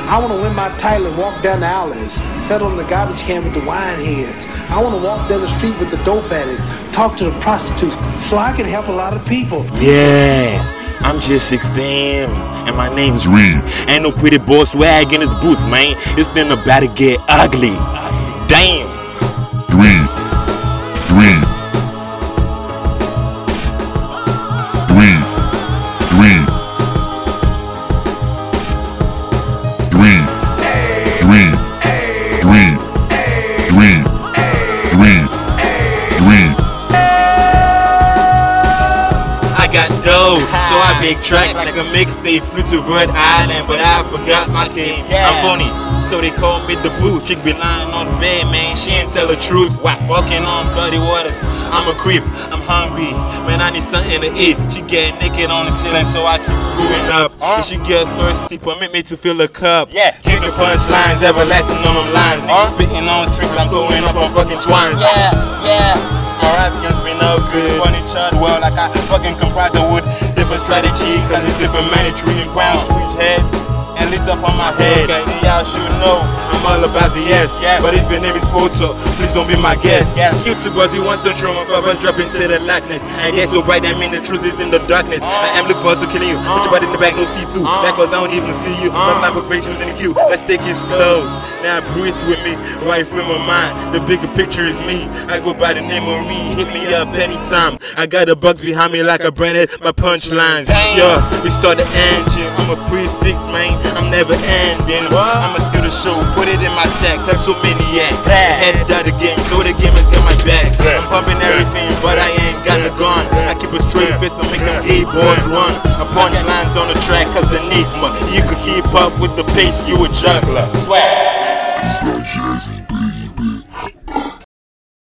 I want to win my title and walk down the alleys, settle in the garbage can with the wine heads. I want to walk down the street with the dope addicts, talk to the prostitutes, so I can help a lot of people. Yeah, I'm just 16, and my name's Reed. Ain't no pretty boy swag in this booth, man. It's then about to get ugly. Damn. Reed. I got dough, so I big track like a mixtape. Flew to Rhode Island, but I forgot my cane. I'm phony, so they call me the booth. Chick be lying on the bed, man, she ain't tell the truth. Walking on bloody waters, I'm a creep, I'm hungry, man, I need something to eat. She get naked on the ceiling, so I keep screwing up. And she get thirsty, permit me to fill a cup. Keep the punchlines everlasting on them lines. Niggas spitting on strings, I'm throwing up on fucking twines. My rap against me no good. Funny child, well, like I fucking comprise of wood. Different strategy, cause it's different mandatory and ground. Switch heads and lit up on my head. Okay, y'all should know I'm all about the yes. But if your name is Poto, please don't be my guest. YouTube was he wants to throw my bus drop into the likeness. I guess so bright, that mean the truth is in the darkness. I am looking forward to killing you. Put your body in the back, no see-through. That cause I don't even see you. My line of face was in the queue. Let's take it slow. Now breathe with me, right from my mind. The bigger picture is me. I go by the name of Reed. Hit me up anytime. I got the bugs behind me like I branded my punchlines. Yeah, we start the engine. I'm a prefix, man. I'm never ending. I'ma steal the show, put it in my sack. Kleptomaniac. Head out the game, so the game has got my back. I'm pumping everything, but I ain't got the gun. I keep a straight fist and make them gay boys run. I punch lines on the track, cause enigma. You could keep up with the pace, you a juggler. Swag.